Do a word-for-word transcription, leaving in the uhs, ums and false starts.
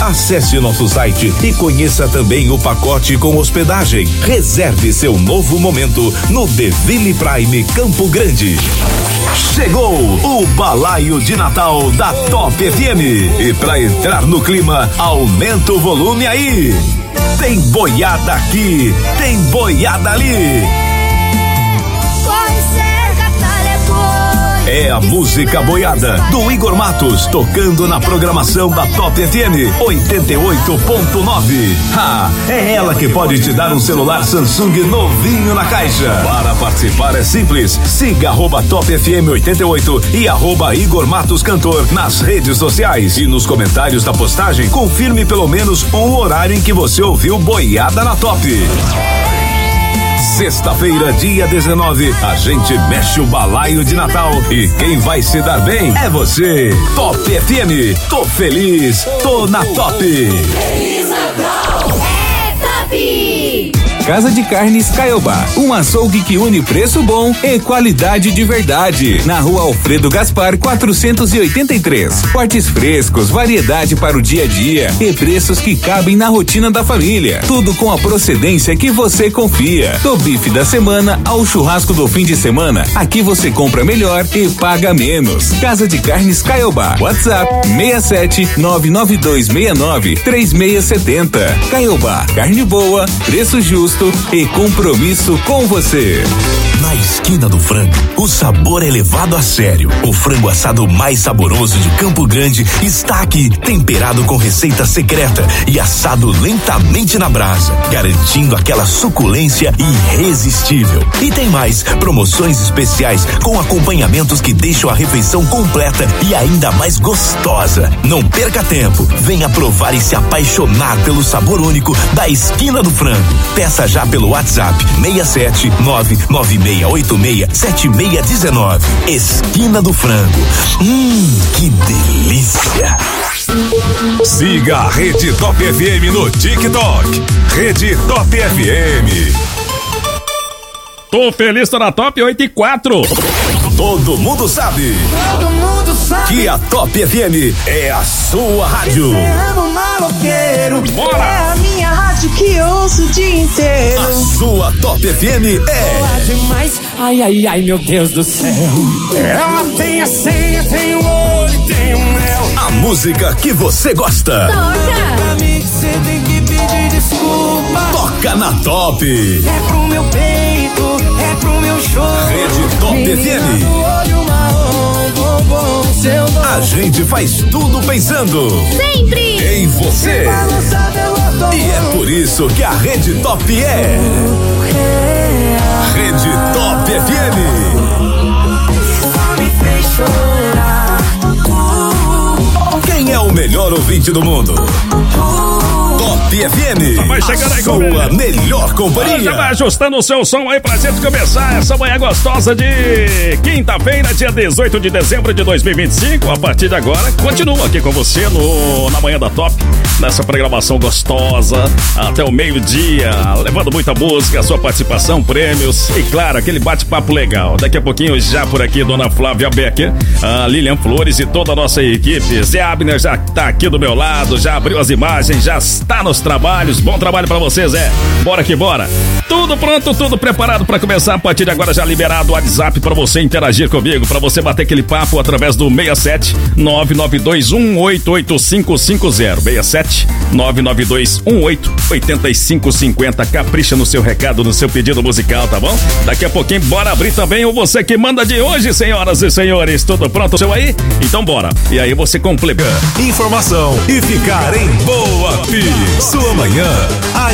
Acesse nosso site e conheça também o pacote com hospedagem. Reserve seu novo momento no Deville Prime Campo Grande. Chegou o balaio de Natal da Top F M. E pra entrar no clima, aumenta o volume aí. Tem boiada aqui, tem boiada ali. É a música boiada do Igor Matos, tocando na programação da Top F M oitenta e oito ponto nove. Ah, é ela que pode te dar um celular Samsung novinho na caixa. Para participar é simples, siga arroba Top F M oitenta e oito e arroba Igor Matos Cantor nas redes sociais. E nos comentários da postagem, confirme pelo menos um horário em que você ouviu boiada na Top. Sexta-feira, dia dezenove, a gente mexe o balaio de Natal e quem vai se dar bem é você. Top F M, tô feliz, tô na Top. Feliz Natal, é Top! Casa de Carnes Caiobá, um açougue que une preço bom e qualidade de verdade. Na rua Alfredo Gaspar, quatrocentos e oitenta e três. Cortes frescos, variedade para o dia a dia e preços que cabem na rotina da família. Tudo com a procedência que você confia. Do bife da semana ao churrasco do fim de semana, aqui você compra melhor e paga menos. Casa de Carnes Caiobá. WhatsApp seis sete nove nove dois seis nove três seis sete zero. Caiobá, carne boa, preço justo e compromisso com você. Na esquina do frango, o sabor é levado a sério. O frango assado mais saboroso de Campo Grande está aqui, temperado com receita secreta e assado lentamente na brasa, garantindo aquela suculência irresistível. E tem mais, promoções especiais com acompanhamentos que deixam a refeição completa e ainda mais gostosa. Não perca tempo, venha provar e se apaixonar pelo sabor único da esquina do frango. Peça já pelo WhatsApp seis sete nove nove seis oito seis sete seis um nove. Esquina do Frango. Hum, que delícia! Siga a Rede Top F M no TikTok. Rede Top F M. Tô feliz, tô na Top oito e quatro. Todo mundo sabe. Todo mundo sabe que a Top F M é a sua rádio. Bora! É a minha rádio que eu ouço o dia inteiro. A sua Top F M é boa demais. Ai, ai, ai, meu Deus do céu. Ela tem a senha, tem o olho, tem o mel. A música que você gosta. Toca! Você tem que pedir desculpa. Toca na Top. É pro meu peito, é pro meu choro. Rede Top F M. Olho marrom, bombom, seu dom. A gente faz tudo pensando Sempre em você. E é por isso que a Rede Top é Rede Top F M. Quem é o melhor ouvinte do mundo? Top F M. Vai chegando aí, sua comigo. melhor companhia. Já vai ajustando o seu som aí pra gente começar essa manhã gostosa de quinta-feira, dia dezoito de dezembro de dois mil e vinte e cinco. A partir de agora, continuo aqui com você no, na manhã da Top, nessa programação gostosa, até o meio-dia, levando muita música, a sua participação, prêmios e, claro, aquele bate-papo legal. Daqui a pouquinho, já por aqui, Dona Flávia Becker, a Lilian Flores e toda a nossa equipe. Zé Abner já tá aqui do meu lado, já abriu as imagens, já está nos trabalhos. Bom trabalho pra você, Zé. Bora que bora. Tudo pronto, tudo preparado pra começar. A partir de agora já liberado o WhatsApp pra você interagir comigo, pra você bater aquele papo através do seis sete nove nove dois um oito oito cinco cinco zero. seis sete nove nove dois um oito oito cinco cinco zero. Capricha no seu recado, no seu pedido musical, tá bom? Daqui a pouquinho bora abrir também o Você Que Manda de hoje, senhoras e senhores. Tudo pronto, seu aí? Então bora. E aí você completa. Informação e ficar em boa fim. Sua manhã